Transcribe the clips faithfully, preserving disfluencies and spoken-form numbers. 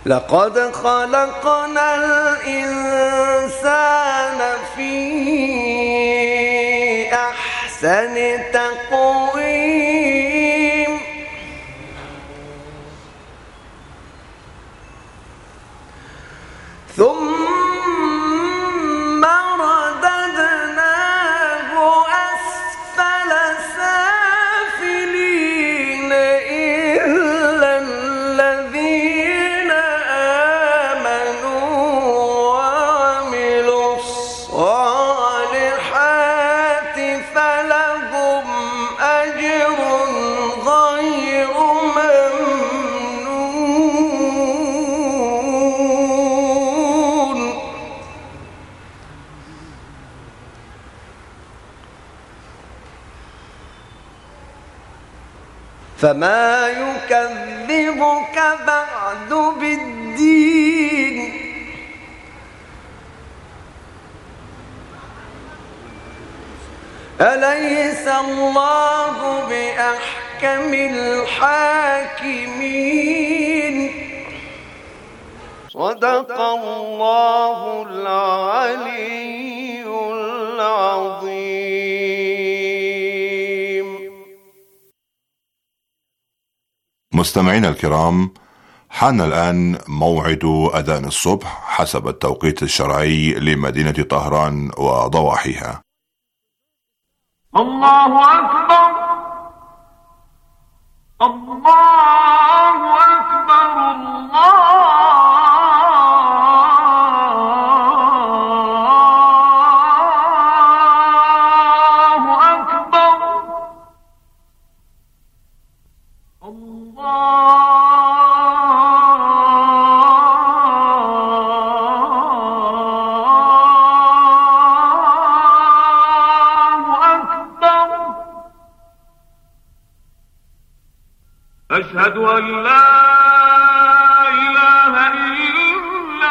لقد خلقنا الإنسان في أحسن تقويم ثم رددناه أسفل سافلين إلا الذين آمنوا وعملوا الصالحات فلهم أجر غير ممنون. فما يكذبك بعد بالدين أليس الله بأحكم الحاكمين. صدق الله العلي العظيم. مستمعينا الكرام، حان الآن موعد أذان الصبح حسب التوقيت الشرعي لمدينة طهران وضواحيها. الله أكبر الله أكبر الله أكبر أشهد أن لا إله إلا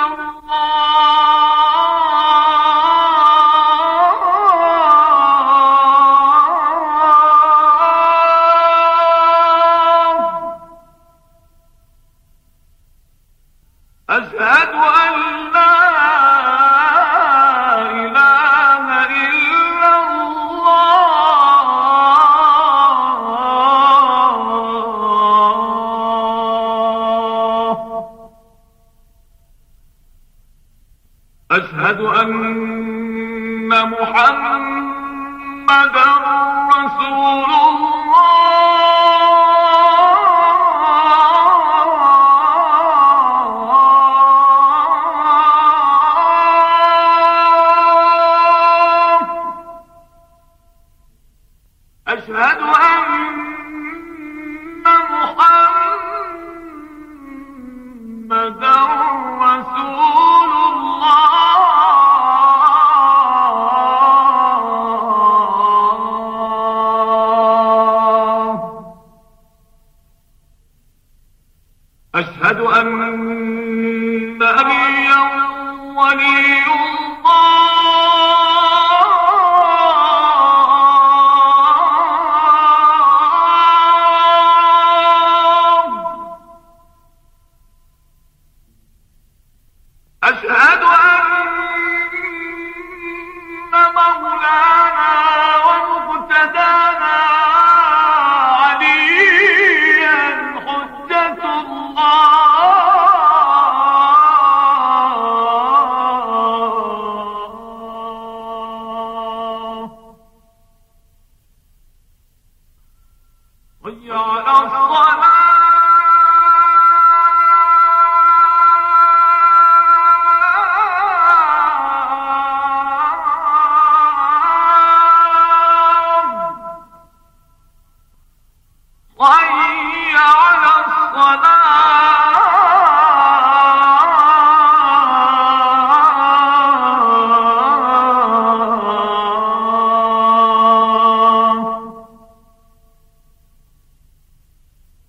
الله. أشهد أن لا إله إلا الله. أشهد أن محمدًا رسول الله. أشهد أن محمدًا رسول الله. أشهد أن نبيًا ولي الله. أشهد أن مولانا ومقتدانا عليا حجة الله. حي على الصلاة. حي على الصلاة.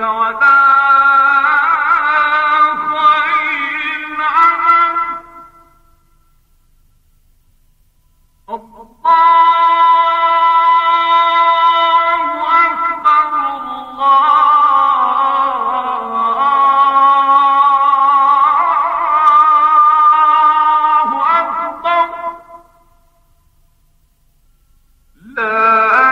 ولا خير عمل الله أكبر الله أكبر لا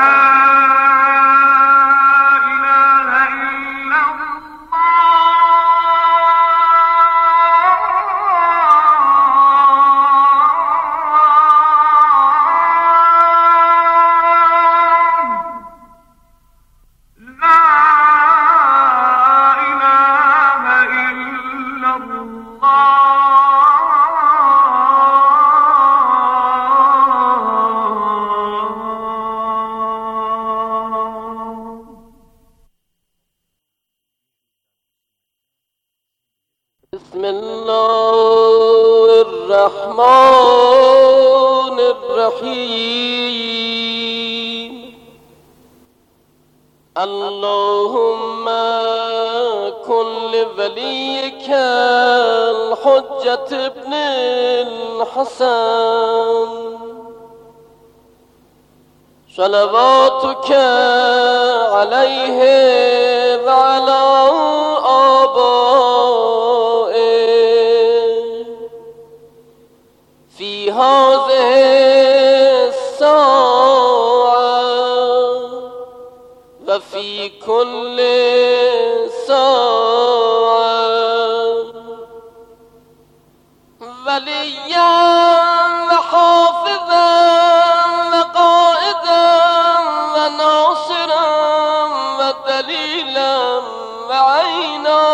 بسم الله الرحمن الرحيم اللهم كن لوليك الحجة ابن الحسن صلواتك عليه وعلى آبائه في هذه الساعة وفي كل ساعة وليا وحافظا وقائدا وناصرا ودليلا وعينا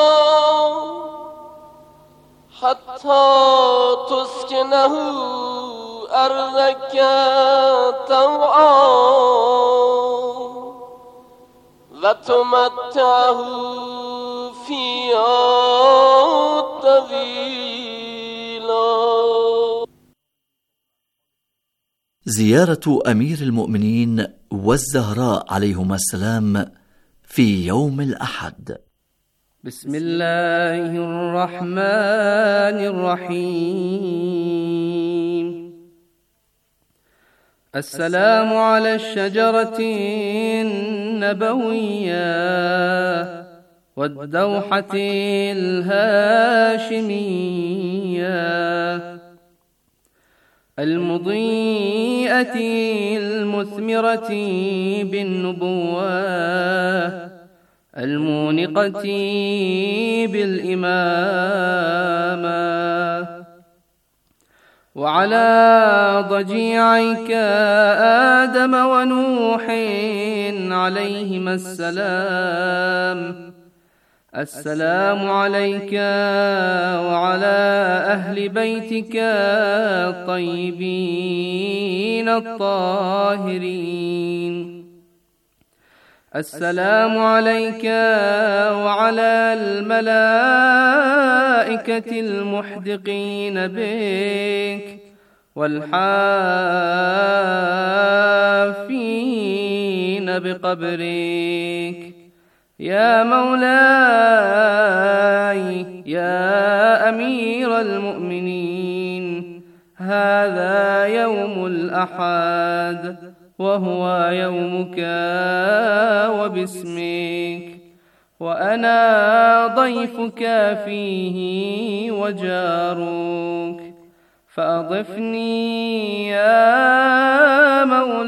حتى تسكنه أرضك طوعا وتمتعه فيها طويلا. زيارة أمير المؤمنين والزهراء عليهما السلام في يوم الأحد. بسم الله الرحمن الرحيم. السلام على الشجرة النبوية والدوحة الهاشمية المضيئة المثمرة بالنبوة المونقة بالإمامة وعلى ضجيعيك آدم ونوح عليهما السلام. السلام عليك وعلى أهل بيتك الطيبين الطاهرين. السلام عليك وعلى الملائكة المحدقين بك والحافين بقبرك. يا مولاي يا أمير المؤمنين، هذا يوم الأحد وهو يومك وباسمك، وأنا ضيفك فيه وجارك، فأضفني يا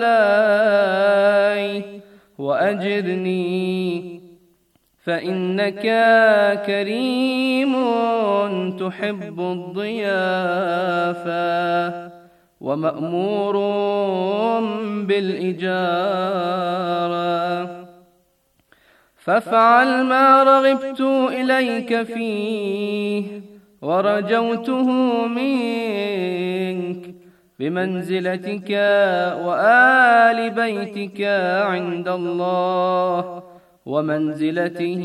مولاي وأجرني، فإنك كريم تحب الضيافة ومأمور بالإجارة، فافعل ما رغبت إليك فيه ورجوته منك بمنزلتك وآل بيتك عند الله ومنزلته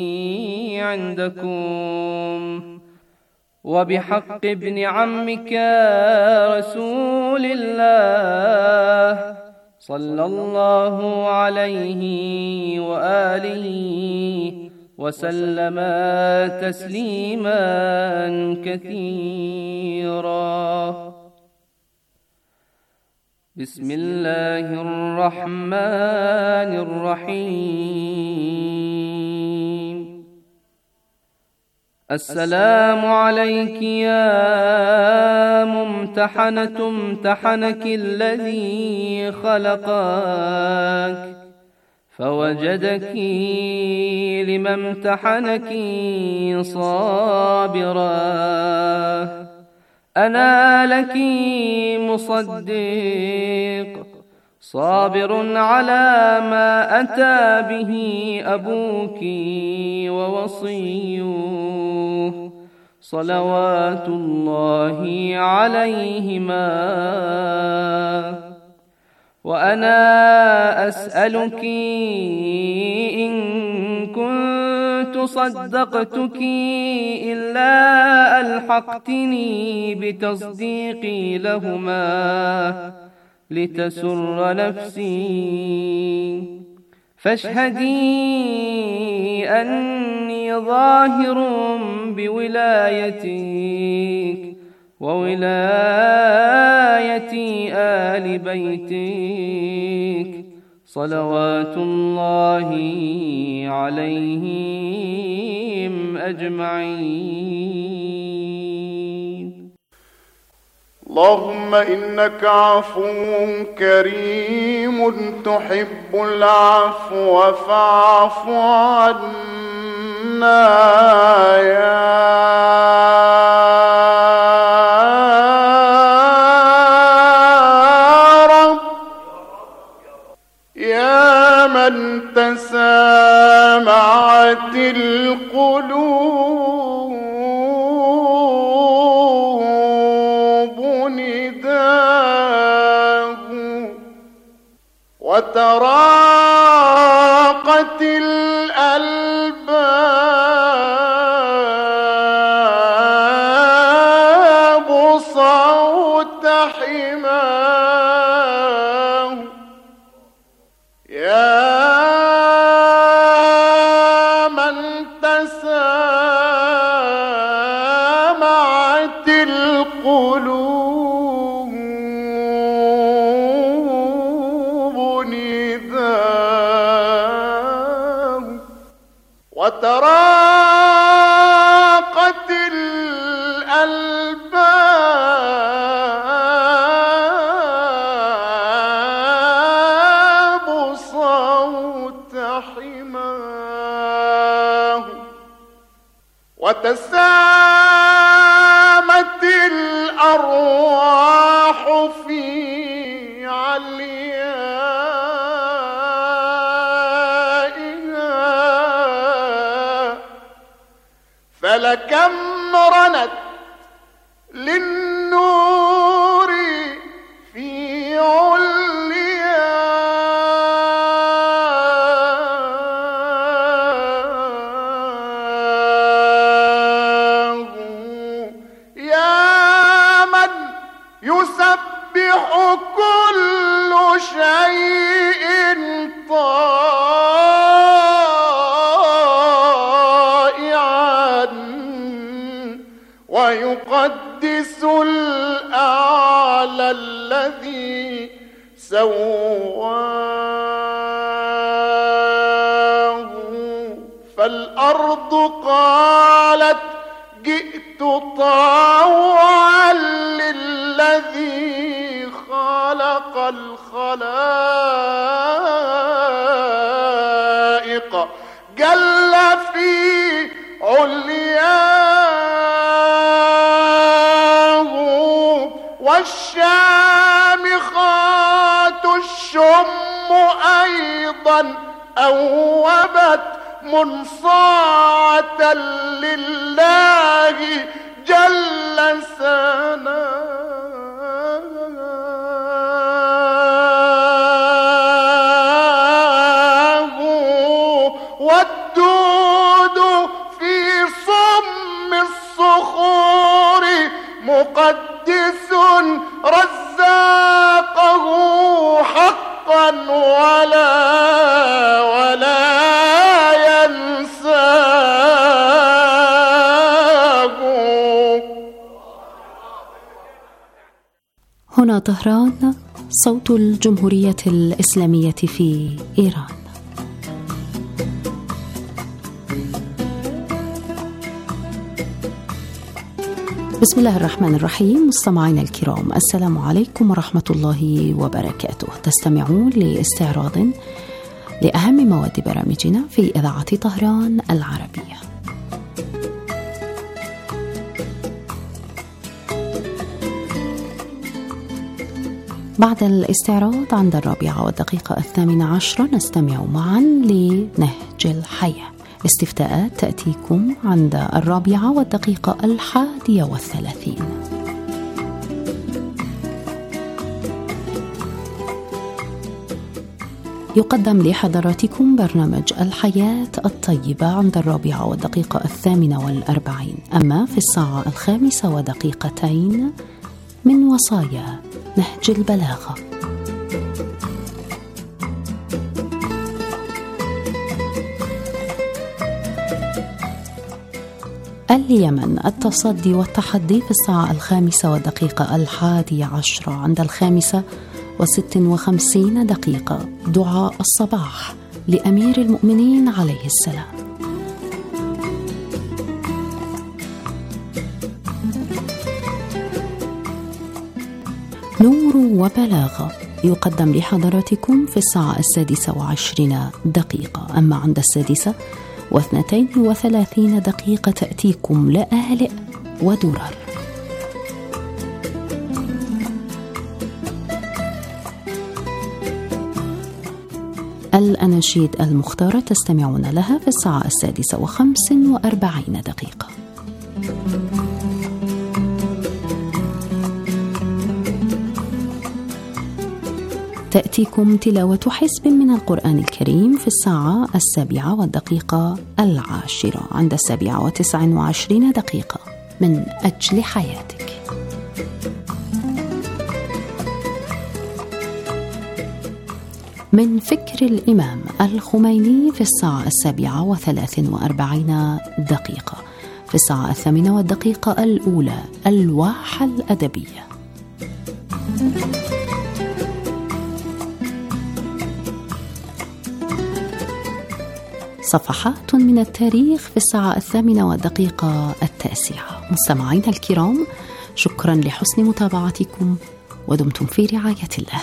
عندكم، وبحق ابن عمك رسول الله صلى الله عليه وآله وسلم تسليما كثيرا. بسم الله الرحمن الرحيم. السلام عليك يا ممتحنة امتحنك الذي خلقك فوجدك لما امتحنك صابرا. أنا لك مصدق صابر على ما أتى به أبوك ووصيه صلوات الله عليهما. وأنا أسألك إن كنت صدقتك إلا ألحقتني بتصديقي لهما لتسر نفسي. فاشهدي أني ظاهر بولايتك وولاية آل بيتك صلوات الله عليهم أجمعين. اللهم إنك عفو كريم تحب العفو فاعف عنا يا من تسامعت القلوب نداه وتراقت الألباب صوت حماه. يا تسامعت القلوب نداه وتراقت الألباب صوت حماه. وتسامت الأرواح في عليائها فلكم رنت للنور في علياه. يا من يسبح كل شيء طائعا ويقدس الأعلى الذي سواه. فالأرض قالت جئت طاوعا للذي خلق الخلائق جل في علياه. والشامخات الشم أيضا أوبت منصاعة لله جل ثناه. والدود في صم الصخور مقدس رزاقه حقا ولا ولا ينساه. طهران، صوت الجمهورية الإسلامية في إيران. بسم الله الرحمن الرحيم. مستمعينا الكرام، السلام عليكم ورحمة الله وبركاته. تستمعون لاستعراض لأهم مواد برامجنا في إذاعة طهران العربية. بعد الاستعراض عند الرابعة والدقيقة الثامنة عشرة نستمع معا لنهج الحياة. استفتاءات تأتيكم عند الرابعة والدقيقة الحادية والثلاثين. يقدم لحضراتكم برنامج الحياة الطيبة عند الرابعة والدقيقة الثامنة والأربعين. أما في الساعة الخامسة ودقيقتين من وصايا نهج البلاغة. اليمن، التصدي والتحدي في الساعة الخامسة والدقيقة الحادية عشرة. عند الخامسة وست وخمسين دقيقة دعاء الصباح لأمير المؤمنين عليه السلام. نور وبلاغة يقدم لحضراتكم في الساعة السادسة وعشرين دقيقة. أما عند السادسة واثنتين وثلاثين دقيقة تأتيكم لآلئ ودرر. الأناشيد المختارة تستمعون لها في الساعة السادسة وخمس وأربعين دقيقة. تأتيكم تلاوة حزب من القرآن الكريم في الساعة السابعة والدقيقة العاشرة. عند السابعة وتسع وعشرين دقيقة من أجل حياتك. من فكر الإمام الخميني في الساعة السابعة وثلاث وأربعين دقيقة. في الساعة الثامنة والدقيقة الأولى الواحة الأدبية. صفحات من التاريخ في الساعة الثامنة والدقيقة التاسعة. مستمعينا الكرام، شكرا لحسن متابعتكم ودمتم في رعاية الله.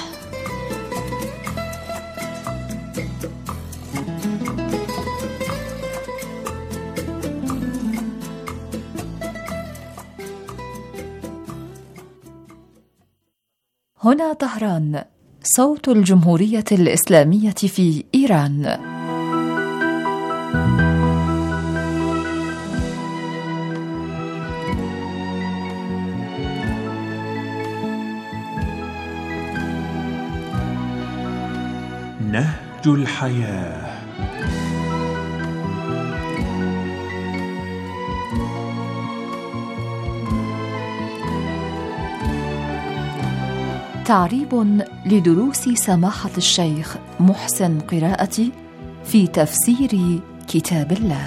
هنا طهران، صوت الجمهورية الإسلامية في إيران. نهج الحياة. تعريب لدروس سماحة الشيخ محسن قراءتي في تفسير كتاب الله.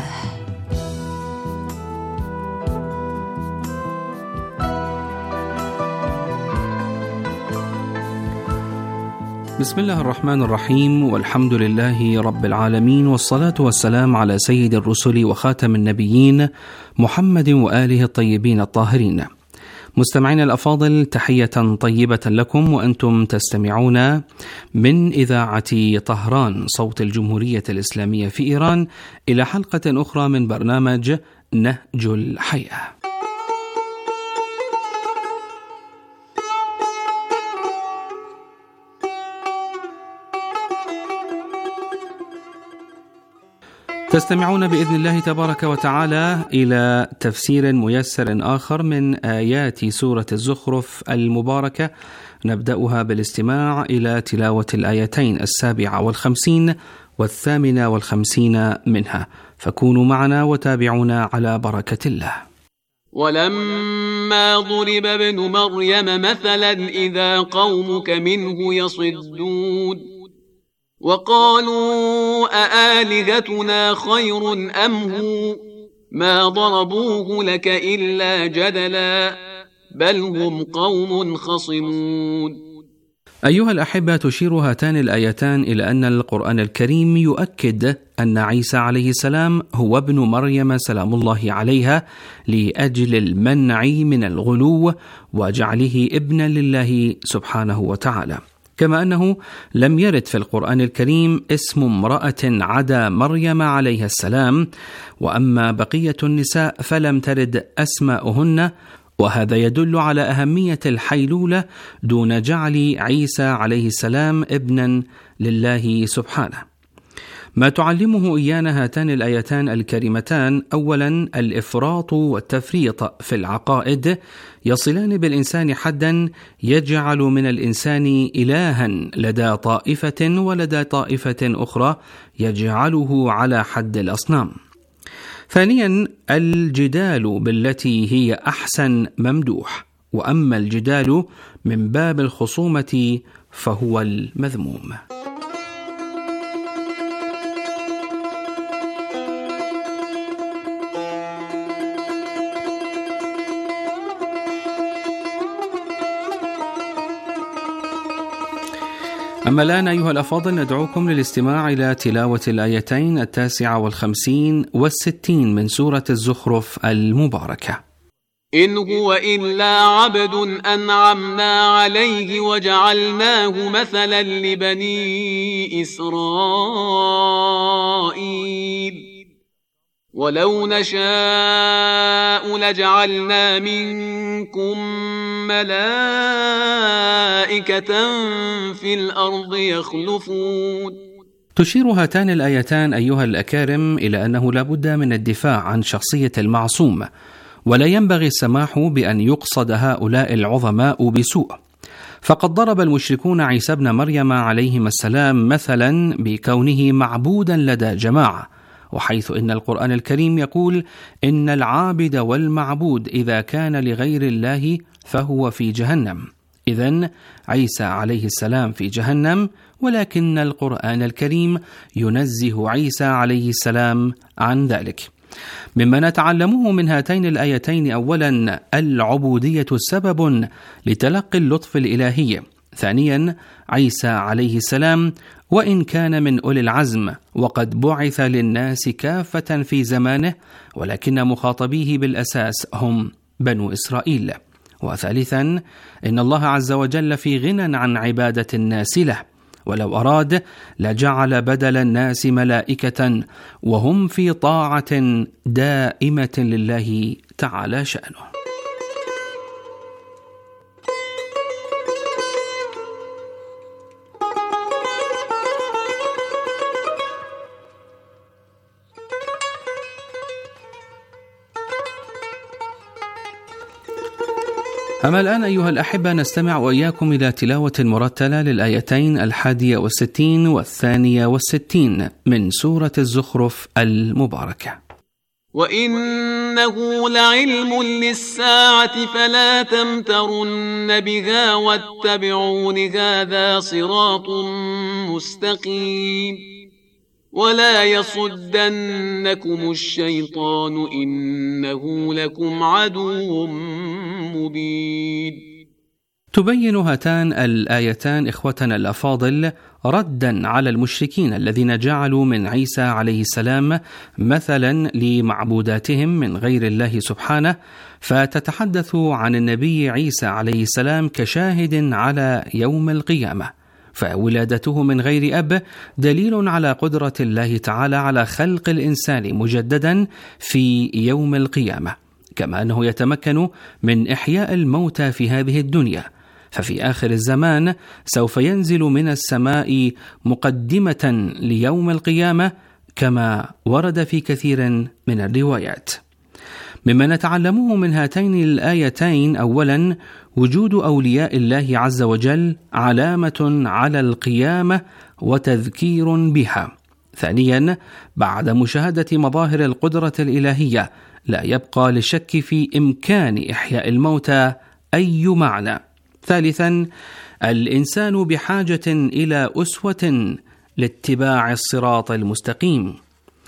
بسم الله الرحمن الرحيم، والحمد لله رب العالمين، والصلاة والسلام على سيد الرسل وخاتم النبيين محمد وآله الطيبين الطاهرين. مستمعين الأفاضل، تحية طيبة لكم وأنتم تستمعون من إذاعة طهران صوت الجمهورية الإسلامية في إيران إلى حلقة أخرى من برنامج نهج الحياة. تستمعون بإذن الله تبارك وتعالى إلى تفسير ميسر آخر من آيات سورة الزخرف المباركة. نبدأها بالاستماع إلى تلاوة الآيتين السابعة والخمسين والثامنة والخمسين منها، فكونوا معنا وتابعونا على بركة الله. ولما ضرب ابن مريم مثلا إذا قومك منه يصدون وقالوا أآلهتنا خير أم هو ما ضربوه لك إلا جدلا بل هم قوم خصمون. أيها الأحبة، تشير هاتان الآيتان إلى أن القرآن الكريم يؤكد أن عيسى عليه السلام هو ابن مريم سلام الله عليها، لأجل المنع من الغلو وجعله ابنا لله سبحانه وتعالى. كما أنه لم يرد في القرآن الكريم اسم امرأة عدا مريم عليها السلام، وأما بقية النساء فلم ترد أسماؤهن، وهذا يدل على أهمية الحيلولة دون جعل عيسى عليه السلام ابنا لله سبحانه. ما تعلمه إيانا هاتان الآيتان الكريمتان: أولا الإفراط والتفريط في العقائد يصلان بالإنسان حدا يجعل من الإنسان إلها لدى طائفة، ولدى طائفة أخرى يجعله على حد الأصنام. ثانيا الجدال بالتي هي أحسن ممدوح، وأما الجدال من باب الخصومة فهو المذموم. أما الآن أيها الأفاضل، ندعوكم للاستماع إلى تلاوة الآيتين التاسعة والخمسين والستين من سورة الزخرف المباركة. إن هو إلا عبد أنعمنا عليه وجعلناه مثلا لبني إسرائيل ولو نشاء لجعلنا منكم ملائكة في الأرض يخلفون. تشير هاتان الآيتان أيها الأكارم إلى أنه لا بد من الدفاع عن شخصية المعصوم، ولا ينبغي السماح بأن يقصد هؤلاء العظماء بسوء. فقد ضرب المشركون عيسى ابن مريم عليهما السلام مثلا بكونه معبودا لدى جماعة، وحيث إن القرآن الكريم يقول إن العابد والمعبود إذا كان لغير الله فهو في جهنم. إذن عيسى عليه السلام في جهنم، ولكن القرآن الكريم ينزه عيسى عليه السلام عن ذلك. مما نتعلمه من هاتين الآيتين: أولا العبودية سبب لتلقي اللطف الإلهي. ثانيا عيسى عليه السلام وإن كان من أولي العزم وقد بعث للناس كافة في زمانه، ولكن مخاطبيه بالأساس هم بنو إسرائيل. وثالثا إن الله عز وجل في غنى عن عبادة الناس له، ولو أراد لجعل بدل الناس ملائكة وهم في طاعة دائمة لله تعالى شأنه. أما الآن أيها الأحبة، نستمع وإياكم إلى تلاوة مرتلة للآيتين الحادية والستين والثانية والستين من سورة الزخرف المباركة. وإنه لعلم للساعة فلا تمترن بها واتبعون هذا صراط مستقيم ولا يصدنكم الشيطان إنه لكم عدو مبين. تبين هاتان الآيتان إخوتنا الأفاضل ردا على المشركين الذين جعلوا من عيسى عليه السلام مثلا لمعبوداتهم من غير الله سبحانه، فتتحدث عن النبي عيسى عليه السلام كشاهد على يوم القيامة، فولادته من غير أب دليل على قدرة الله تعالى على خلق الإنسان مجددا في يوم القيامة، كما أنه يتمكن من إحياء الموتى في هذه الدنيا. ففي آخر الزمان سوف ينزل من السماء مقدمة ليوم القيامة كما ورد في كثير من الروايات. مما نتعلمه من هاتين الآيتين: أولا وجود أولياء الله عز وجل علامة على القيامة وتذكير بها. ثانيا بعد مشاهدة مظاهر القدرة الإلهية لا يبقى للشك في إمكان إحياء الموتى أي معنى. ثالثا الإنسان بحاجة إلى أسوة لاتباع الصراط المستقيم.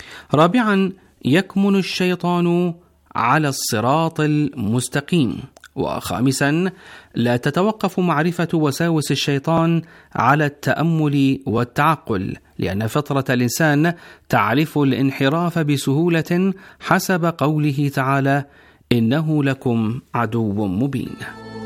رابعا يكمن الشيطان على الصراط المستقيم. وخامسا لا تتوقف معرفة وساوس الشيطان على التأمل والتعقل، لأن فطرة الإنسان تعرف الانحراف بسهولة حسب قوله تعالى: إنه لكم عدو مبين.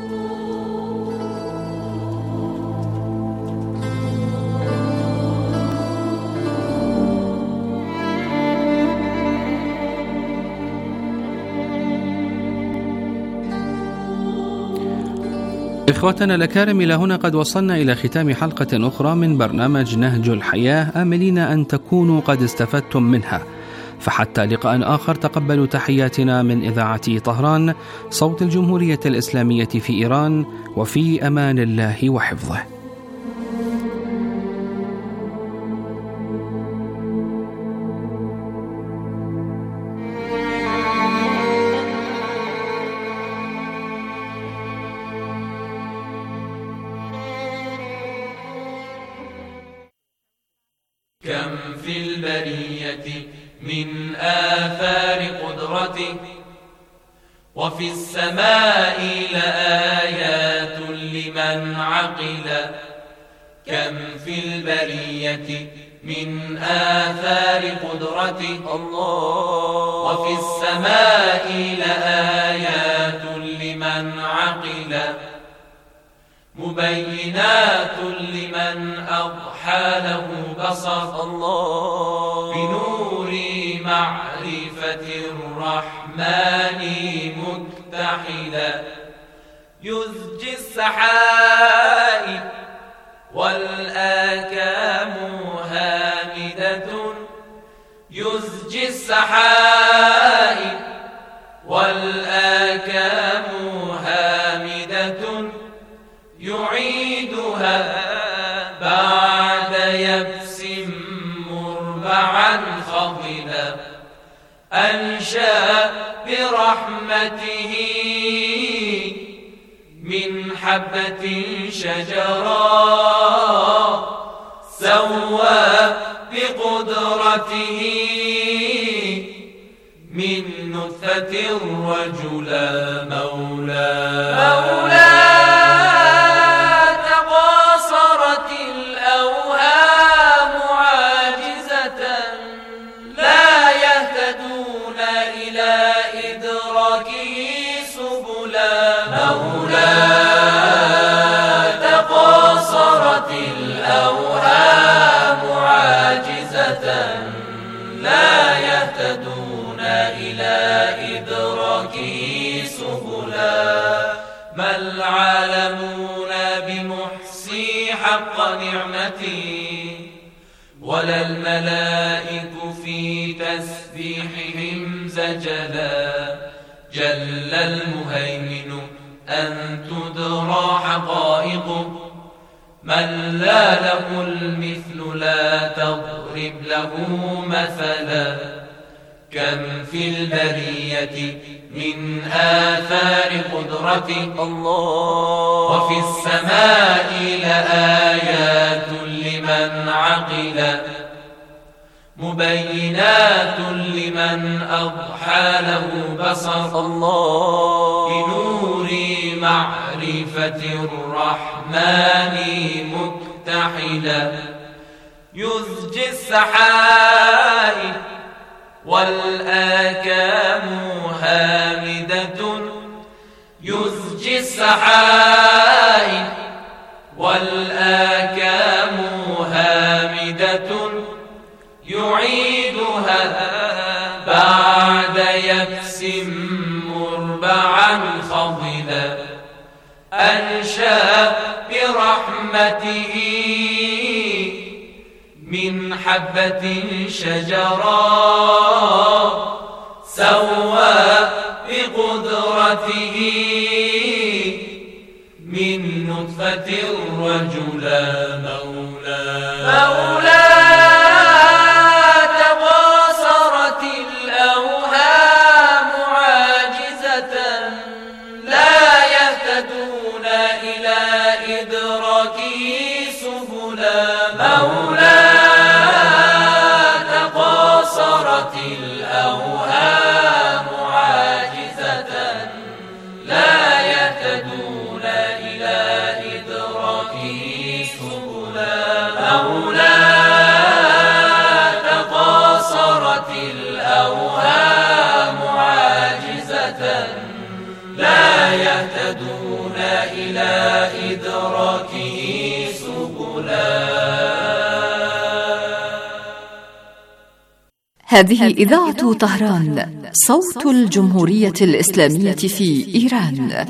إخوتنا الأكارم، إلى هنا قد وصلنا إلى ختام حلقة أخرى من برنامج نهج الحياة، آملين أن تكونوا قد استفدتم منها. فحتى لقاء آخر، تقبلوا تحياتنا من إذاعة طهران، صوت الجمهورية الإسلامية في إيران، وفي أمان الله وحفظه. كم في البرية من آثار قدرته، وفي السماء لآيات لمن عقل. كم في البرية من آثار قدرته، الله، وفي السماء لآيات لمن عقل، مبينات لمن أضحى له بصر، الله، بنور معرفة الرحمن مكتحلا. يزجي السحائب والآكام هامدة، يزجي السحائب والآكام هامدة، يعيدها بعد يبس مربعا خضلا. أنشأ برحمته من حبة شجرا، سوى بقدرته من نطفة رجلا مولا مولا. الأوهام عاجزة لا يهتدون إلى إدراكه سبلا. ما العالمون بمحصي حق نعمتي، ولا الملائك في تسبيحهم زجلا. جل المهيمن أن تدرى حقائقه، من لا له المثل لا تضرب له مثلا. كم في البرية من آثار قدرته، الله، وفي السماء لآيات لمن عقل، مبينات لمن أضحى له بصر، الله، بنور معرفة الرحمن مكتحلا. يزجي السحائب والآكام هامدة، يزجي السحائب والآكام هامدة، يعيدها بعد يبس مربعا خضلا. أنشأ برحمته من حبة شجرا، سوى بقدرته من نطفة رجلا مولا مولا. تباصرت الأوهام عاجزة لا يهتدون إلى إدراكه سبلا مولا. تباصرت الأوهام عاجزة لا يهتدون هذه إذاعة طهران، صوت الجمهورية الإسلامية في إيران.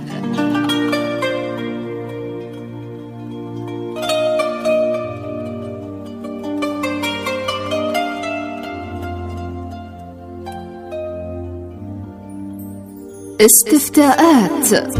استفتاءات.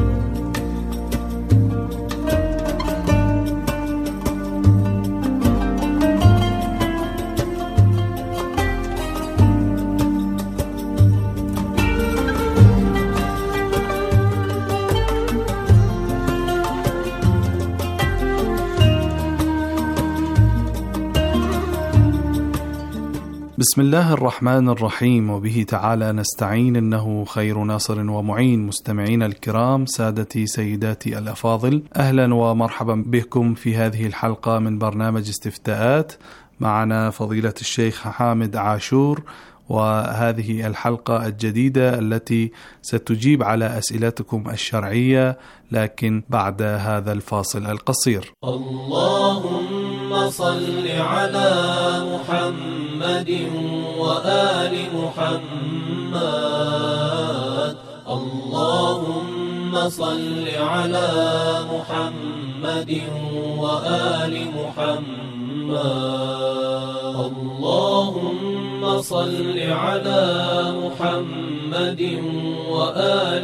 بسم الله الرحمن الرحيم، وبه تعالى نستعين، إنه خير ناصر ومعين. مستمعين الكرام، سادتي سيداتي الأفاضل، أهلا ومرحبا بكم في هذه الحلقة من برنامج استفتاءات. معنا فضيلة الشيخ حامد عاشور، وهذه الحلقة الجديدة التي ستجيب على أسئلتكم الشرعية، لكن بعد هذا الفاصل القصير. اللهم صل على محمد وآل محمد. اللهم صل على محمد وآل محمد. اللهم صل على محمد وآل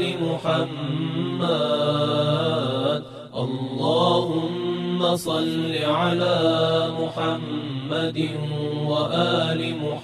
محمد. اللهم صل على محمد وآل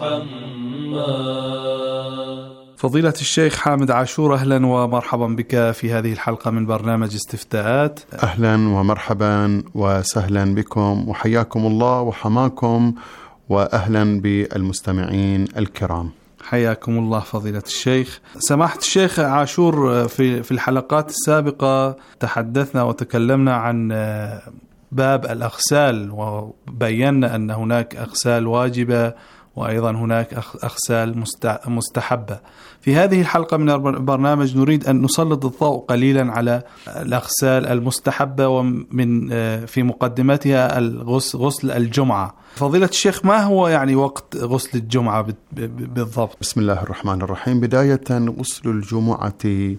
محمد. فضيلة الشيخ حامد عاشور، أهلا ومرحبا بك في هذه الحلقة من برنامج استفتاءات. أهلا ومرحبا وسهلا بكم، وحياكم الله وحماكم، وأهلا بالمستمعين الكرام. حياكم الله فضيلة الشيخ. سماحة الشيخ عاشور، في في الحلقات السابقة تحدثنا وتكلمنا عن باب الأغسال، وبينا أن هناك أغسال واجبة وأيضا هناك أغسال مستحبة. في هذه الحلقة من البرنامج نريد أن نسلط الضوء قليلا على الأغسال المستحبة، ومن في مقدمتها غسل الجمعة. فضيلة الشيخ، ما هو يعني وقت غسل الجمعة بالضبط؟ بسم الله الرحمن الرحيم. بداية، غسل الجمعة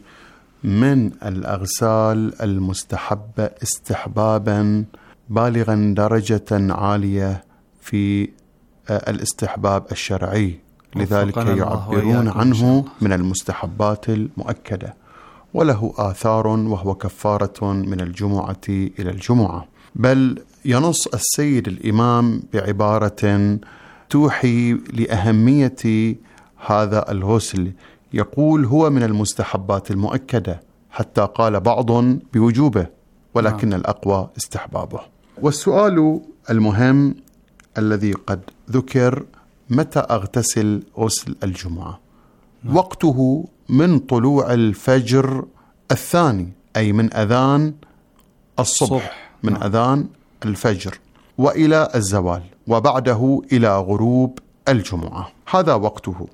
من الأغسال المستحبة استحبابا بالغا درجة عالية في الاستحباب الشرعي، لذلك يعبرون عنه من المستحبات المؤكدة، وله آثار وهو كفارة من الجمعة إلى الجمعة. بل ينص السيد الإمام بعبارة توحي لأهمية هذا الغسل، يقول هو من المستحبات المؤكدة، حتى قال بعض بوجوبه، ولكن نعم. الأقوى استحبابه. والسؤال المهم الذي قد ذكر: متى أغتسل غسل الجمعة؟ نعم. وقته من طلوع الفجر الثاني، أي من أذان الصبح، صبح. من نعم. أذان الفجر وإلى الزوال، وبعده إلى غروب الجمعة، هذا وقته.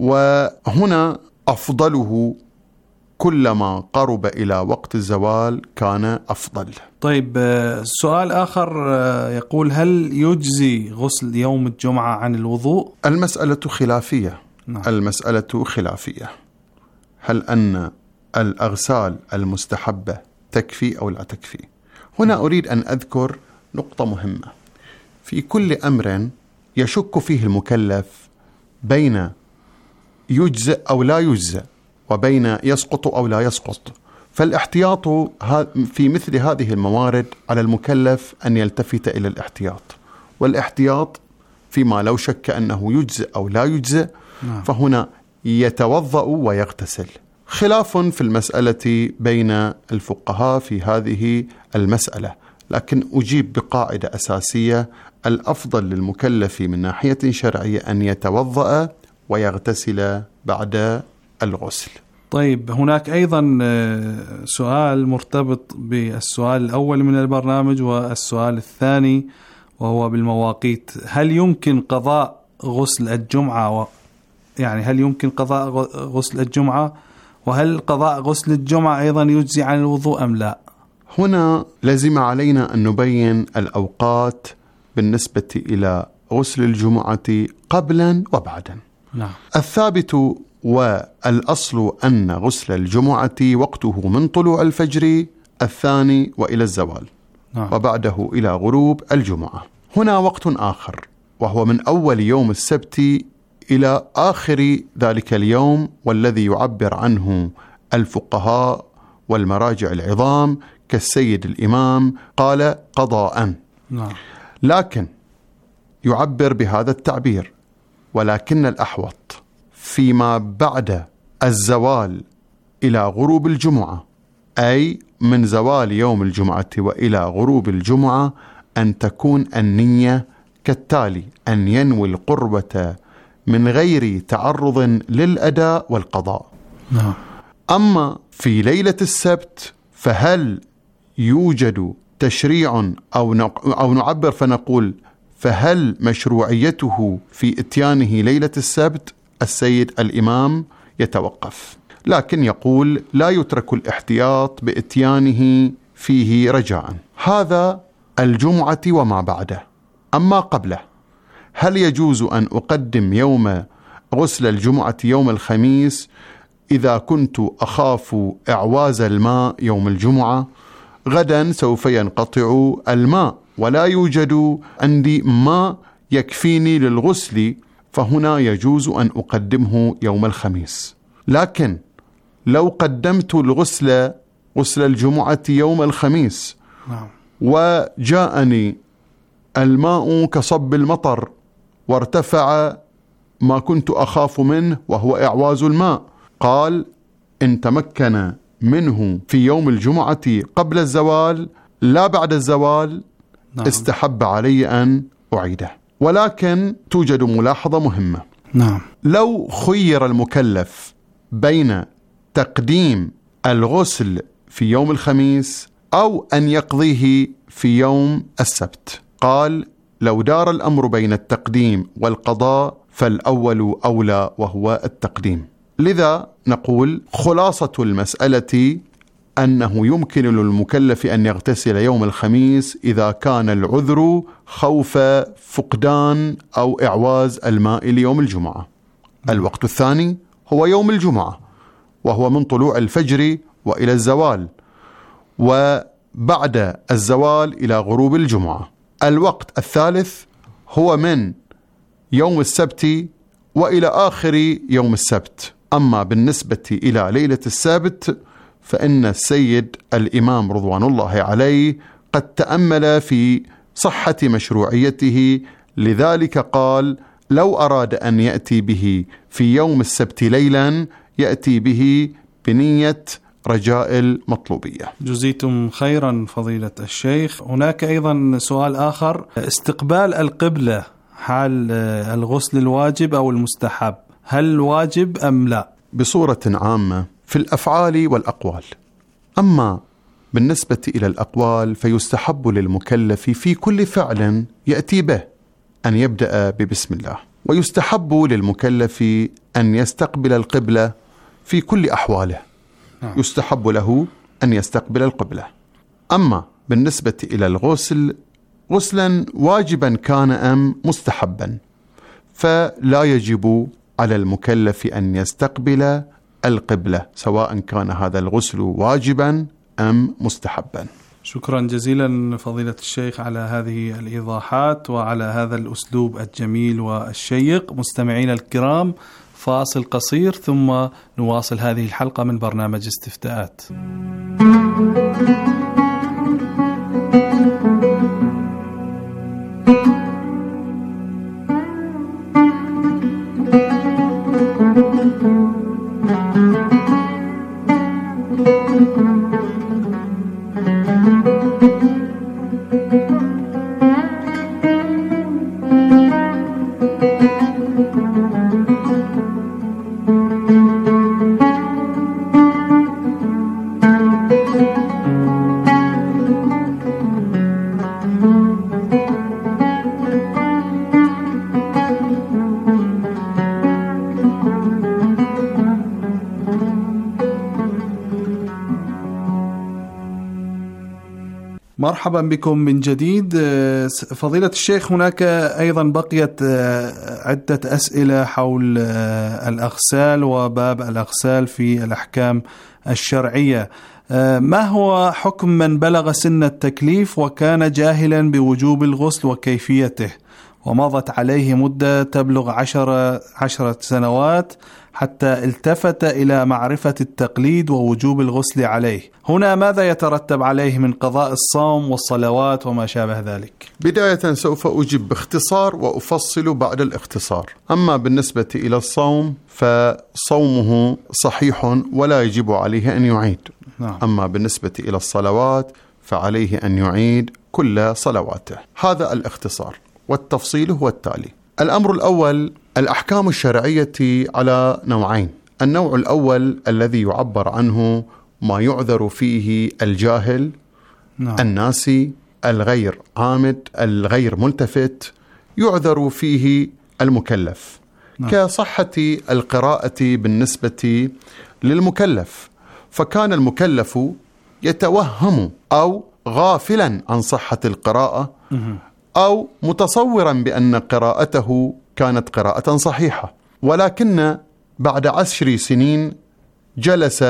وهنا أفضله كلما قرب إلى وقت الزوال كان أفضل. طيب، سؤال آخر يقول: هل يجزي غسل يوم الجمعة عن الوضوء؟ المسألة خلافية. نعم. المسألة خلافية، هل أن الأغسال المستحبة تكفي أو لا تكفي؟ هنا أريد أن أذكر نقطة مهمة. في كل أمر يشك فيه المكلف بين يجزئ أو لا يجزئ، وبين يسقط أو لا يسقط، فالاحتياط في مثل هذه الموارد على المكلف أن يلتفت إلى الاحتياط، والاحتياط فيما لو شك أنه يجزئ أو لا يجزئ، فهنا يتوضأ ويغتسل. خلاف في المسألة بين الفقهاء في هذه المسألة، لكن أجيب بقاعدة أساسية: الأفضل للمكلف من ناحية شرعية أن يتوضأ ويغتسل بعد الغسل. طيب، هناك أيضا سؤال مرتبط بالسؤال الأول من البرنامج والسؤال الثاني، وهو بالمواقيت. هل يمكن قضاء غسل الجمعة و... يعني هل يمكن قضاء غسل الجمعة، وهل قضاء غسل الجمعة أيضا يجزي عن الوضوء أم لا؟ هنا لازم علينا أن نبين الأوقات بالنسبة إلى غسل الجمعة قبلا وبعدا. نعم. الثابت والأصل أن غسل الجمعة وقته من طلوع الفجر الثاني وإلى الزوال، نعم. وبعده إلى غروب الجمعة. هنا وقت آخر وهو من أول يوم السبت إلى آخر ذلك اليوم، والذي يعبر عنه الفقهاء والمراجع العظام كالسيد الإمام قال قضاء، نعم. لكن يعبر بهذا التعبير، ولكن الأحوط فيما بعد الزوال إلى غروب الجمعة، أي من زوال يوم الجمعة وإلى غروب الجمعة، أن تكون النية كالتالي: أن ينوي القربة من غير تعرض للأداء والقضاء. نعم. أما في ليلة السبت فهل يوجد تشريع أو أو نعبر فنقول فهل مشروعيته في إتيانه ليلة السبت؟ السيد الإمام يتوقف، لكن يقول لا يترك الاحتياط بإتيانه فيه رجاء. هذا الجمعة وما بعده. أما قبله، هل يجوز أن أقدم يوم غسل الجمعة يوم الخميس إذا كنت أخاف إعواز الماء يوم الجمعة؟ غدا سوف ينقطع الماء ولا يوجد عندي ماء يكفيني للغسل، فهنا يجوز أن أقدمه يوم الخميس. لكن لو قدمت الغسل غسل الجمعة يوم الخميس وجاءني الماء كصب المطر وارتفع ما كنت أخاف منه وهو إعواز الماء، قال إن تمكن منه في يوم الجمعة قبل الزوال لا بعد الزوال، نعم. استحب علي أن أعيده. ولكن توجد ملاحظة مهمة، نعم. لو خير المكلف بين تقديم الغسل في يوم الخميس أو أن يقضيه في يوم السبت، قال لو دار الأمر بين التقديم والقضاء فالأول أولى وهو التقديم. لذا نقول خلاصة المسألة أنه يمكن للمكلف أن يغتسل يوم الخميس إذا كان العذر خوف فقدان أو إعواز الماء ليوم الجمعة. الوقت الثاني هو يوم الجمعة، وهو من طلوع الفجر وإلى الزوال، وبعد الزوال إلى غروب الجمعة. الوقت الثالث هو من يوم السبت وإلى آخر يوم السبت. أما بالنسبة إلى ليلة السبت فإن السيد الإمام رضوان الله عليه قد تأمل في صحة مشروعيته، لذلك قال لو أراد أن يأتي به في يوم السبت ليلا يأتي به بنية رجاء المطلوبية. جزيتم خيرا فضيلة الشيخ. هناك أيضا سؤال آخر: استقبال القبلة حال الغسل الواجب أو المستحب، هل واجب أم لا؟ بصورة عامة في الأفعال والأقوال. أما بالنسبة إلى الأقوال فيستحب للمكلف في كل فعل يأتي به أن يبدأ ببسم الله، ويستحب للمكلف أن يستقبل القبلة في كل أحواله، يستحب له أن يستقبل القبلة. أما بالنسبة إلى الغسل، غسلا واجبا كان أم مستحبا، فلا يجب على المكلف أن يستقبل القبلة سواء كان هذا الغسل واجبا أم مستحبا. شكرا جزيلا فضيلة الشيخ على هذه الإيضاحات وعلى هذا الأسلوب الجميل والشيق. مستمعين الكرام، فاصل قصير ثم نواصل هذه الحلقة من برنامج استفتاءات. مرحبا بكم من جديد. فضيلة الشيخ، هناك أيضا بقيت عدة أسئلة حول الأغسال وباب الأغسال في الأحكام الشرعية. ما هو حكم من بلغ سن التكليف وكان جاهلا بوجوب الغسل وكيفيته، ومضت عليه مدة تبلغ عشر عشرة سنوات حتى التفت إلى معرفة التقليد ووجوب الغسل عليه؟ هنا ماذا يترتب عليه من قضاء الصوم والصلوات وما شابه ذلك؟ بداية سوف أجيب باختصار وأفصل بعد الاختصار. أما بالنسبة إلى الصوم فصومه صحيح ولا يجب عليه أن يعيد. نعم. أما بالنسبة إلى الصلوات فعليه أن يعيد كل صلواته. هذا الاختصار، والتفصيل هو التالي. الأمر الأول: الأحكام الشرعية على نوعين. النوع الأول الذي يعبر عنه ما يعذر فيه الجاهل، نعم. الناسي، الغير عامد، الغير ملتفت، يعذر فيه المكلف، نعم. كصحة القراءة بالنسبة للمكلف، فكان المكلف يتوهم أو غافلا عن صحة القراءة أو متصورا بأن قراءته كانت قراءة صحيحة، ولكن بعد عشر سنين جلس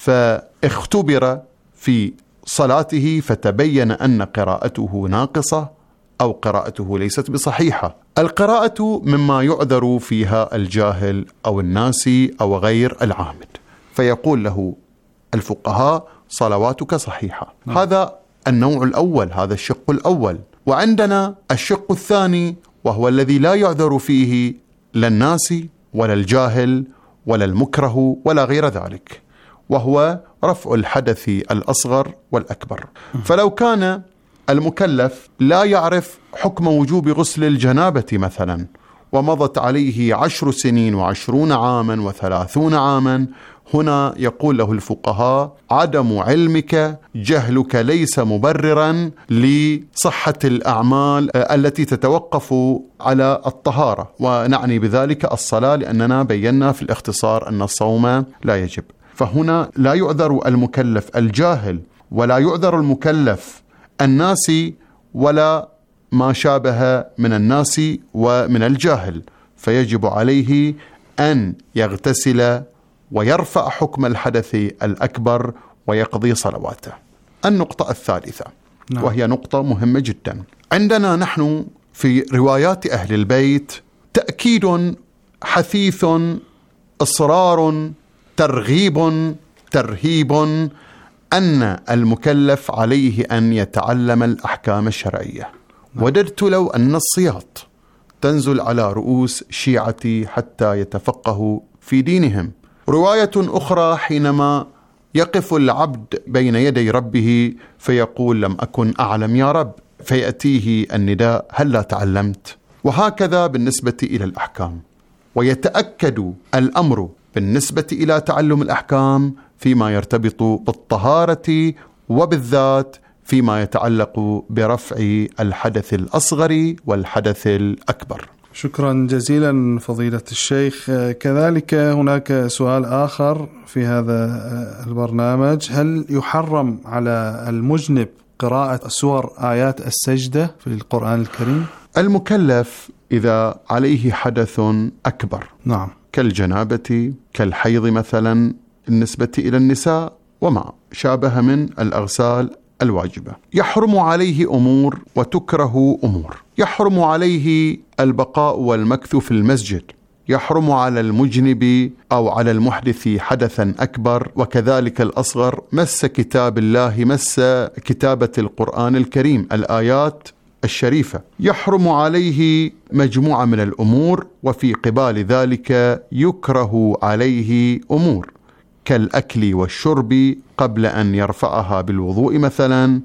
فاختبر في صلاته فتبين أن قراءته ناقصة أو قراءته ليست بصحيحة. القراءة مما يعذر فيها الجاهل أو الناسي أو غير العامد، فيقول له الفقهاء صلواتك صحيحة. م. هذا النوع الأول، هذا الشق الأول. وعندنا الشق الثاني وهو الذي لا يعذر فيه لا الناسي ولا الجاهل ولا المكره ولا غير ذلك، وهو رفع الحدث الأصغر والأكبر. فلو كان المكلف لا يعرف حكم وجوب غسل الجنابة مثلا، ومضت عليه عشر سنين وعشرون عاما وثلاثون عاما، هنا يقول له الفقهاء عدم علمك جهلك ليس مبررا لصحة الأعمال التي تتوقف على الطهارة، ونعني بذلك الصلاة، لأننا بينا في الاختصار أن الصوم لا يجب. فهنا لا يعذر المكلف الجاهل ولا يعذر المكلف الناسي ولا ما شابه من الناس ومن الجاهل، فيجب عليه أن يغتسل ويرفع حكم الحدث الأكبر ويقضي صلواته. النقطة الثالثة، نعم. وهي نقطة مهمة جدا. عندنا نحن في روايات أهل البيت تأكيد حثيث، إصرار، ترغيب، ترهيب أن المكلف عليه أن يتعلم الأحكام الشرعية. نعم. وددت لو أن السياط تنزل على رؤوس شيعتي حتى يتفقهوا في دينهم. رواية أخرى حينما يقف العبد بين يدي ربه فيقول لم أكن أعلم يا رب، فيأتيه النداء هل لا تعلمت؟ وهكذا بالنسبة إلى الأحكام. ويتأكد الأمر بالنسبة إلى تعلم الأحكام فيما يرتبط بالطهارة، وبالذات فيما يتعلق برفع الحدث الأصغر والحدث الأكبر. شكرا جزيلا فضيلة الشيخ. كذلك هناك سؤال آخر في هذا البرنامج: هل يحرم على المجنب قراءة سور آيات السجدة في القرآن الكريم؟ المكلف إذا عليه حدث أكبر، نعم، كالجنابة كالحيض مثلا بالنسبة إلى النساء وما شابه من الأغسال الواجبة، يحرم عليه أمور وتكره أمور. يحرم عليه البقاء والمكث في المسجد، يحرم على المجنب أو على المحدث حدثا أكبر، وكذلك الأصغر مس كتاب الله، مس كتابة القرآن الكريم الآيات الشريفة. يحرم عليه مجموعة من الأمور، وفي قبال ذلك يكره عليه أمور كالأكل والشرب قبل أن يرفعها بالوضوء مثلا،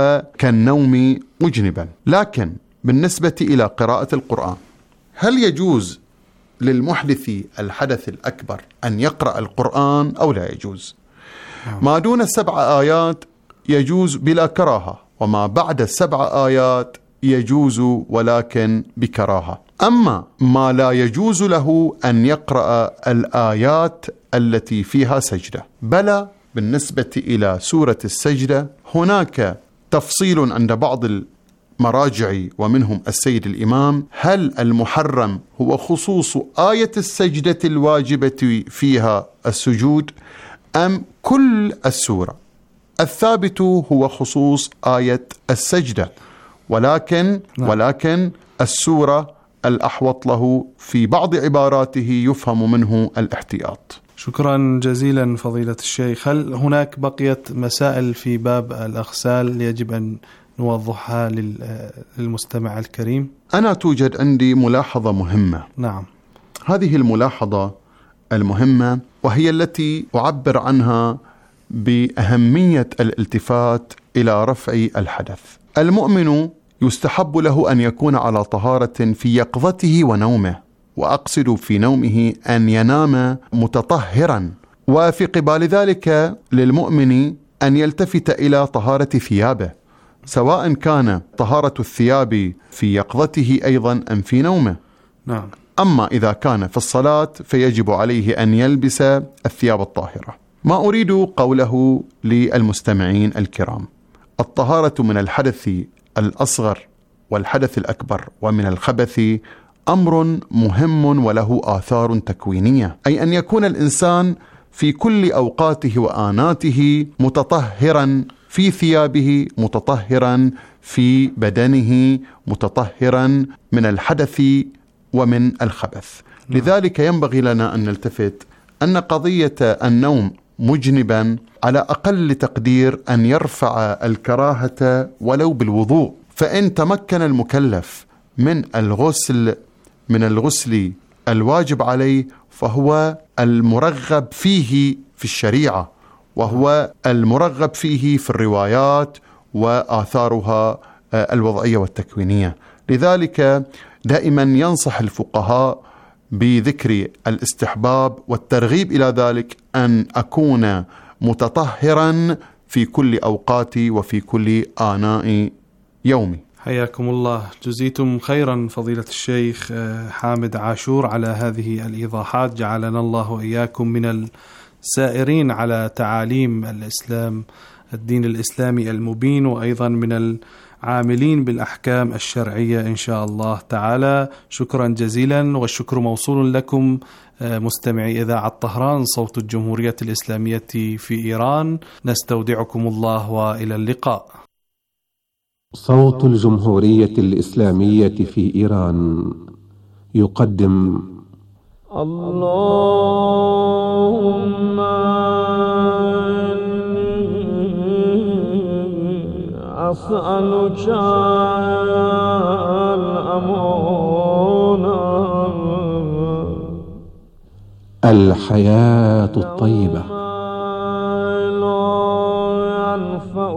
وكالنوم مجنبا. لكن بالنسبة إلى قراءة القرآن، هل يجوز للمحدث الحدث الأكبر أن يقرأ القرآن أو لا يجوز؟ ما دون السبع آيات يجوز بلا كراهة، وما بعد السبع آيات يجوز ولكن بكراهة. أما ما لا يجوز له أن يقرأ الآيات التي فيها سجدة، بلى بالنسبة إلى سورة السجدة هناك تفصيل عند بعض المراجع ومنهم السيد الإمام: هل المحرم هو خصوص آية السجدة الواجبة فيها السجود أم كل السورة؟ الثابت هو خصوص آية السجدة، ولكن ولكن السورة الأحوط له في بعض عباراته يفهم منه الاحتياط. شكرا جزيلا فضيلة الشيخ. هل هناك بقيت مسائل في باب الأغسال يجب أن نوضحها للمستمع الكريم؟ أنا توجد عندي ملاحظة مهمة. نعم. هذه الملاحظة المهمة وهي التي أعبر عنها بأهمية الالتفات إلى رفع الحدث. المؤمن يستحب له أن يكون على طهارة في يقظته ونومه، وأقصد في نومه أن ينام متطهرا، وفي قبال ذلك للمؤمن أن يلتفت إلى طهارة ثيابه، سواء كان طهارة الثياب في يقظته أيضا أم في نومه. نعم. أما إذا كان في الصلاة فيجب عليه أن يلبس الثياب الطاهرة. ما أريد قوله للمستمعين الكرام: الطهارة من الحدث الأصغر والحدث الأكبر ومن الخبث أمر مهم وله آثار تكوينية، أي أن يكون الإنسان في كل أوقاته وآناته متطهرا في ثيابه، متطهرا في بدنه، متطهرا من الحدث ومن الخبث. لذلك ينبغي لنا أن نلتفت أن قضية النوم مجنبا على أقل تقدير أن يرفع الكراهة ولو بالوضوء، فإن تمكن المكلف من الغسل من الغسل الواجب عليه فهو المرغب فيه في الشريعة، وهو المرغب فيه في الروايات وآثارها الوضعية والتكوينية. لذلك دائما ينصح الفقهاء بذكر الاستحباب والترغيب إلى ذلك أن أكون متطهرا في كل أوقاتي وفي كل آناء يومي. حياكم الله، جزيتم خيرا فضيلة الشيخ حامد عاشور على هذه الإيضاحات. جعلنا الله وإياكم من السائرين على تعاليم الإسلام، الدين الإسلامي المبين، وأيضا من العاملين بالأحكام الشرعية إن شاء الله تعالى. شكرا جزيلا، والشكر موصول لكم مستمعي إذاعة طهران صوت الجمهورية الإسلامية في إيران. نستودعكم الله وإلى اللقاء. صوت الجمهورية الإسلامية في إيران يقدم اللهم أسألك الأمانة، الحياة الطيبة، لا ينفع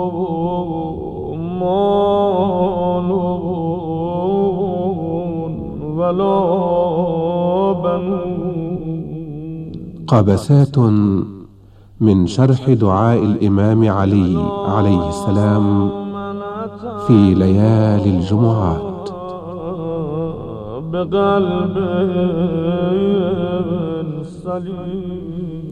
مال ولا بنون. قبسات من شرح دعاء الإمام علي عليه السلام في ليالي الجمعات. بقلب سليم.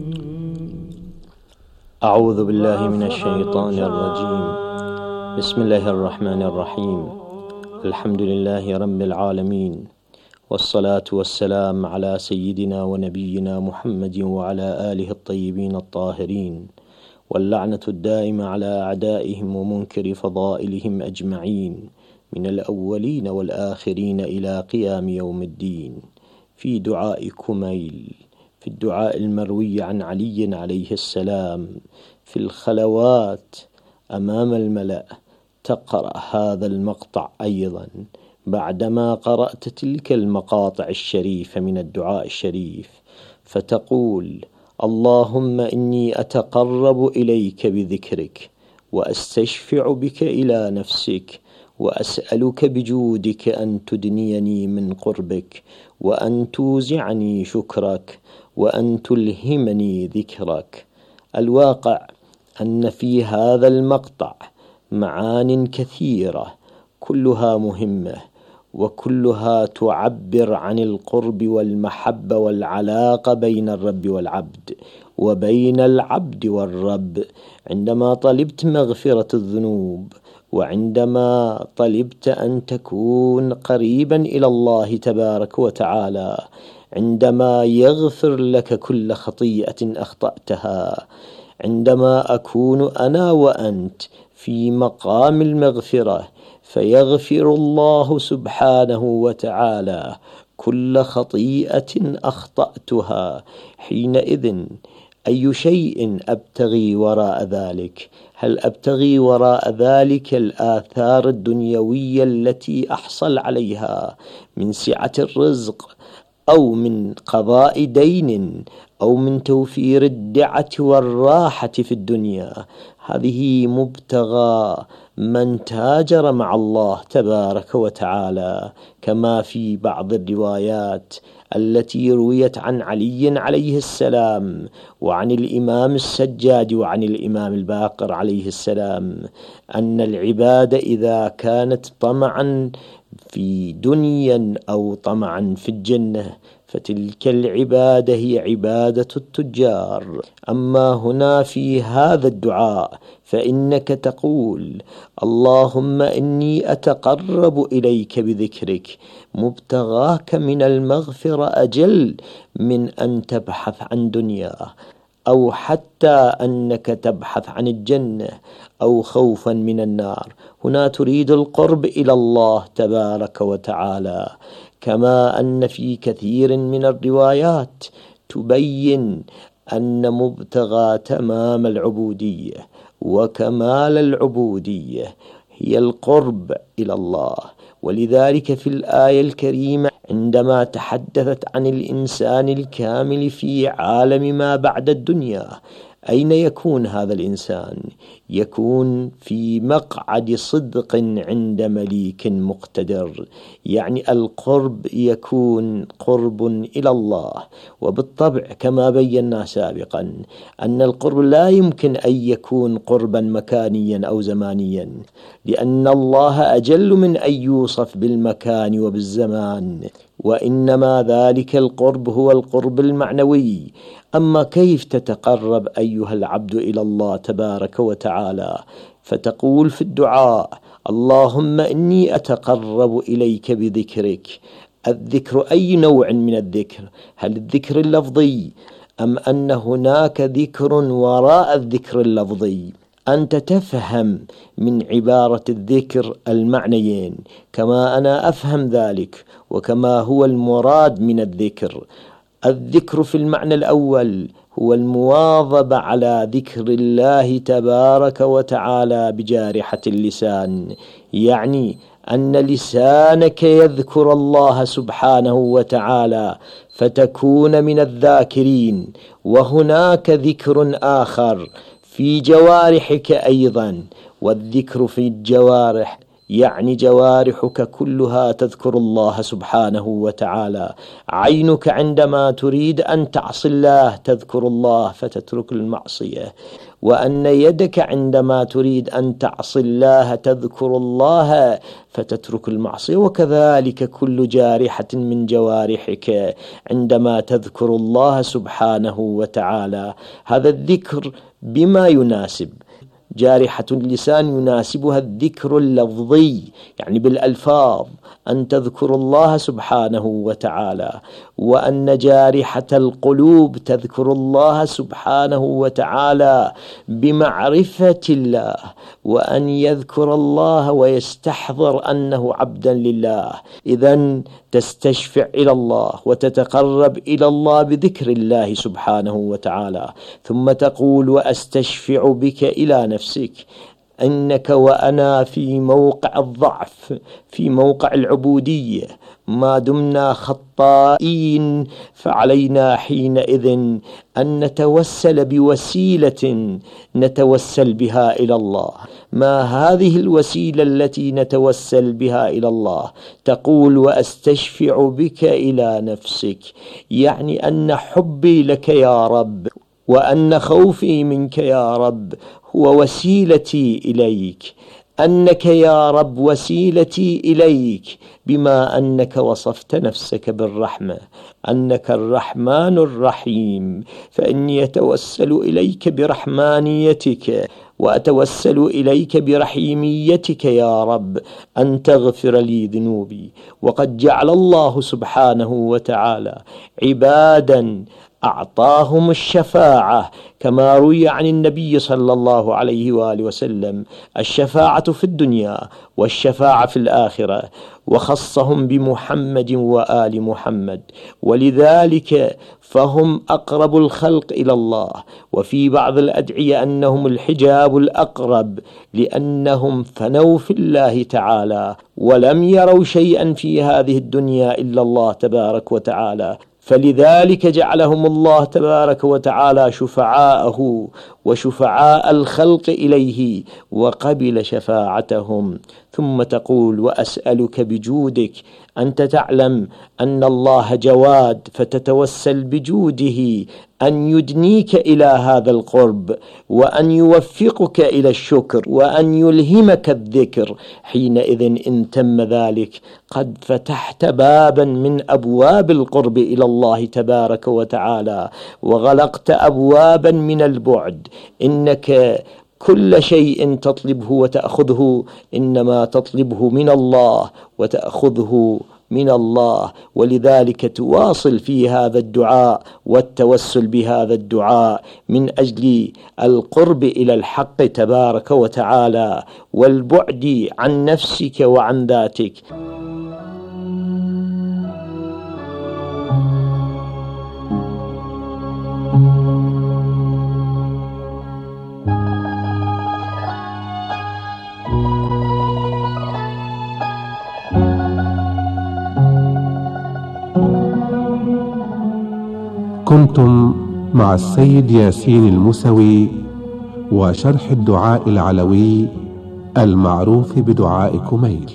أعوذ بالله من الشيطان الرجيم. بسم الله الرحمن الرحيم. الحمد لله رب العالمين، والصلاة والسلام على سيدنا ونبينا محمد وعلى آله الطيبين الطاهرين، واللعنة الدائمة على أعدائهم ومنكر فضائلهم أجمعين من الأولين والآخرين إلى قيام يوم الدين. في دعاء كميل، في الدعاء المروي عن علي عليه السلام في الخلوات أمام الملأ، تقرأ هذا المقطع أيضا بعدما قرأت تلك المقاطع الشريفة من الدعاء الشريف، فتقول: اللهم إني أتقرب إليك بذكرك، وأستشفع بك إلى نفسك، وأسألك بجودك أن تدنيني من قربك، وأن توزعني شكرك، وأن تلهمني ذكرك. الواقع أن في هذا المقطع معان كثيرة كلها مهمة، وكلها تعبر عن القرب والمحبة والعلاقة بين الرب والعبد وبين العبد والرب. عندما طلبت مغفرة الذنوب وعندما طلبت أن تكون قريبا إلى الله تبارك وتعالى، عندما يغفر لك كل خطيئة أخطأتها، عندما أكون أنا وأنت في مقام المغفرة فيغفر الله سبحانه وتعالى كل خطيئة أخطأتها، حينئذ أي شيء أبتغي وراء ذلك؟ هل أبتغي وراء ذلك الآثار الدنيوية التي أحصل عليها من سعة الرزق أو من قضاء دين أو من توفير الدعة والراحة في الدنيا؟ هذه مبتغى من تاجر مع الله تبارك وتعالى، كما في بعض الروايات التي رويت عن علي عليه السلام وعن الإمام السجاد وعن الإمام الباقر عليه السلام، أن العباد إذا كانت طمعا في دنيا أو طمعا في الجنة فتلك العبادة هي عبادة التجار. أما هنا في هذا الدعاء فإنك تقول: اللهم إني أتقرب إليك بذكرك، مبتغاك من المغفرة أجل من أن تبحث عن دنيا، أو حتى أنك تبحث عن الجنة أو خوفا من النار. هنا تريد القرب إلى الله تبارك وتعالى، كما أن في كثير من الروايات تبين أن مبتغى تمام العبودية وكمال العبودية هي القرب إلى الله. ولذلك في الآية الكريمة عندما تحدثت عن الإنسان الكامل في عالم ما بعد الدنيا، أين يكون هذا الإنسان؟ يكون في مقعد صدق عند مليك مقتدر، يعني القرب يكون قرب إلى الله. وبالطبع كما بينا سابقا أن القرب لا يمكن أن يكون قربا مكانيا أو زمانيا، لأن الله أجل من أن يوصف بالمكان وبالزمان، وإنما ذلك القرب هو القرب المعنوي. أما كيف تتقرب أيها العبد إلى الله تبارك وتعالى؟ فتقول في الدعاء: اللهم إني أتقرب إليك بذكرك. الذكر أي نوع من الذكر؟ هل الذكر اللفظي أم أن هناك ذكر وراء الذكر اللفظي؟ أنت تفهم من عبارة الذكر المعنيين كما أنا أفهم ذلك وكما هو المراد من الذكر. الذكر في المعنى الأول هو المواظبة على ذكر الله تبارك وتعالى بجارحة اللسان، يعني أن لسانك يذكر الله سبحانه وتعالى فتكون من الذاكرين. وهناك ذكر آخر في جوارحك أيضا، والذكر في الجوارح يعني جوارحك كلها تذكر الله سبحانه وتعالى. عينك عندما تريد أن تعصي الله تذكر الله فتترك المعصية، وأن يدك عندما تريد أن تعصي الله تذكر الله فتترك المعصية، وكذلك كل جارحة من جوارحك عندما تذكر الله سبحانه وتعالى. هذا الذكر بما يناسب. جارحة اللسان يناسبها الذكر اللفظي، يعني بالألفاظ، أن تذكر الله سبحانه وتعالى، وأن جارحة القلوب تذكر الله سبحانه وتعالى بمعرفة الله، وأن يذكر الله ويستحضر أنه عبدا لله. إذن تستشفع إلى الله وتتقرب إلى الله بذكر الله سبحانه وتعالى، ثم تقول: وأستشفع بك إلى نفسك. إنك وأنا في موقع الضعف، في موقع العبودية، ما دمنا خطائين فعلينا حينئذ أن نتوسل بوسيلة نتوسل بها إلى الله. ما هذه الوسيلة التي نتوسل بها إلى الله؟ تقول: وأستشفع بك إلى نفسك، يعني أن حبي لك يا رب وأن خوفي منك يا رب هو وسيلتي إليك، أنك يا رب وسيلتي إليك، بما أنك وصفت نفسك بالرحمة، أنك الرحمن الرحيم، فإني أتوسل إليك برحمانيتك، وأتوسل إليك برحيميتك يا رب أن تغفر لي ذنوبي. وقد جعل الله سبحانه وتعالى عبادا أعطاهم الشفاعة، كما روي عن النبي صلى الله عليه وآله وسلم الشفاعة في الدنيا والشفاعة في الآخرة، وخصهم بمحمد وآل محمد، ولذلك فهم أقرب الخلق إلى الله. وفي بعض الأدعية أنهم الحجاب الأقرب، لأنهم فنوا في الله تعالى ولم يروا شيئا في هذه الدنيا إلا الله تبارك وتعالى، فلذلك جعلهم الله تبارك وتعالى شفعاءه وشفعاء الخلق إليه، وقبل شفاعتهم. ثم تقول: وأسألك بجودك، أنت تعلم أن الله جواد، فتتوسل بجوده أن يدنيك إلى هذا القرب، وأن يوفقك إلى الشكر، وأن يلهمك الذكر. حينئذ إن تم ذلك قد فتحت بابا من أبواب القرب إلى الله تبارك وتعالى، وغلقت أبوابا من البعد. إنك كل شيء تطلبه وتأخذه إنما تطلبه من الله وتأخذه من الله، ولذلك تواصل في هذا الدعاء والتوسل بهذا الدعاء من أجل القرب إلى الحق تبارك وتعالى والبعد عن نفسك وعن ذاتك. كنتم مع السيد ياسين الموسوي وشرح الدعاء العلوي المعروف بدعاء كميل.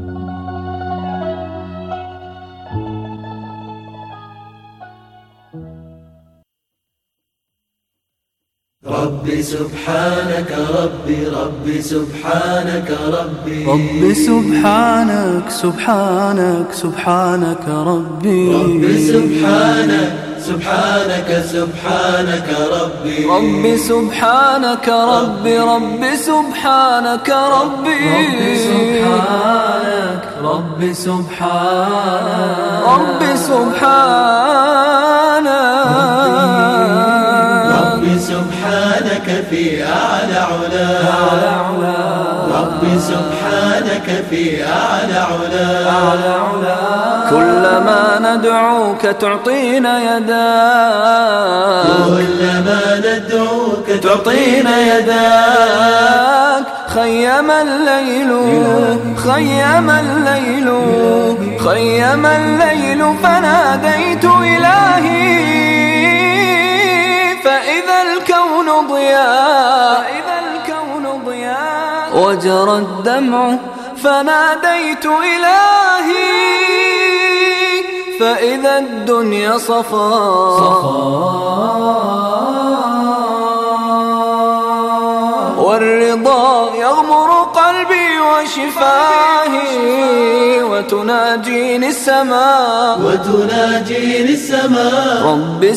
ربي سبحانك ربي ربي سبحانك ربي ربي سبحانك سبحانك سبحانك ربي ربي سبحانك سبحانك سبحانك ربي ربي سبحانك ربي ربي سبحانك ربي ربي سبحانك ربي سبحانك ربي سبحانك سبحانك في أعلى علا ربي سبحانك في أعلى علا كلما ندعوك تعطينا يداك كلما ندعوك تعطينا يداك خيم الليل خيم الليل خيم الليل فناديت إلهي فإذا الكون ضياء فإذا الكون ضياء وجرى الدمع فناديت إلهي فإذا الدنيا صفاء والرضا يغمر قلبي وشفاهي وتناجيني السماء وتناجيني السماء رب